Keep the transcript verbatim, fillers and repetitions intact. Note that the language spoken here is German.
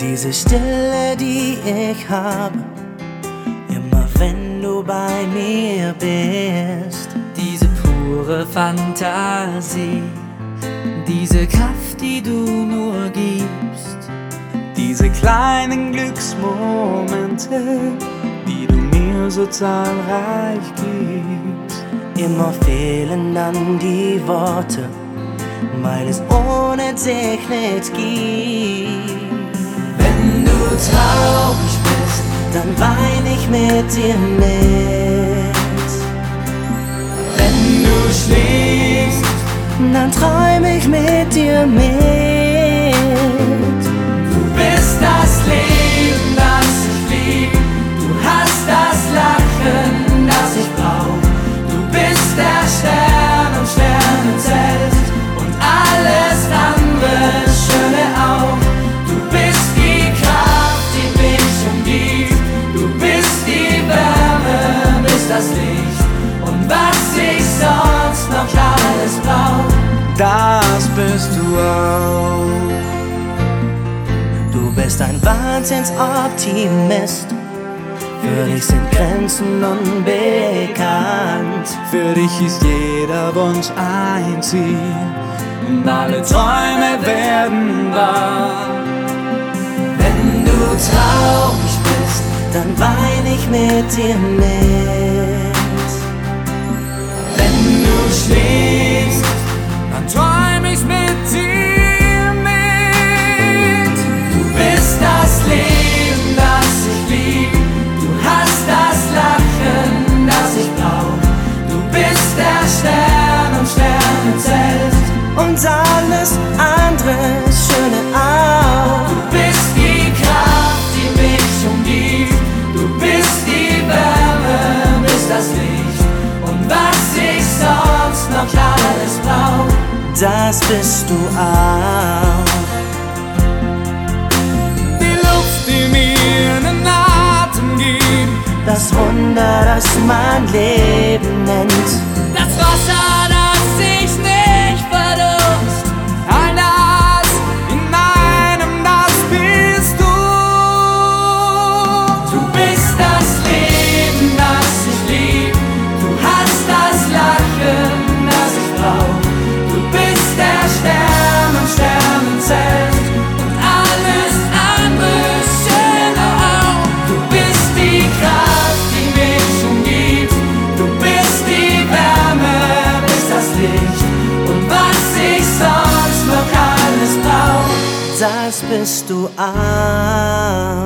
Diese Stille, die ich habe, immer wenn du bei mir bist. Diese pure Fantasie, diese Kraft, die du nur gibst. Diese kleinen Glücksmomente, die du mir so zahlreich gibst. Immer fehlen dann die Worte, weil es ohne dich nichts gibt. Wenn du traurig bist, dann wein ich mit dir mit. wenn du schläfst, Dann träum ich mit dir mit. du bist das Leben, das ich lieb. Du hast das Lachen, das ich brauch. Du bist der Stern im Sternenzelt und alles andere Schöne auch. Du bist die Kraft, die mich umgibt. Du bist die Wärme, bist das Licht und was ich sonst noch alles brauch. Das bist du auch. Du bist ein Wahnsinnsoptimist. Für dich sind Grenzen unbekannt. Für dich ist jeder Wunsch ein Ziel und alle Träume werden wahr. Wenn du traurig bist, Dann wein ich mit dir mit. wenn du schläfst, Dann träum ich mit dir mit. du bist das Leben, das ich lieb. Du hast das Lachen, das ich brauch. Du bist der Stern im Sternenzelt. Und alles andere Schöne auch. Du bist die Kraft, die mich umgibt. Du bist die Wärme, bist das Licht und was ich sonst noch alles brauch. Das bist du auch. Die Luft, die mir einen Atem gibt. Das Wunder, das mein Leben nennt. Das Wasser, das sich nicht verdurst. All das in einem, das bist du. Du bist das Leben, das ich lieb. Du hast das Lachen, das ich brauch. Du bist der Stern im Sternenzelt und alles andere schöne auch. Du bist die Kraft, die mich umgibt. Du bist die Wärme, bist das Licht und was ich sonst noch alles brauch. Das bist du auch.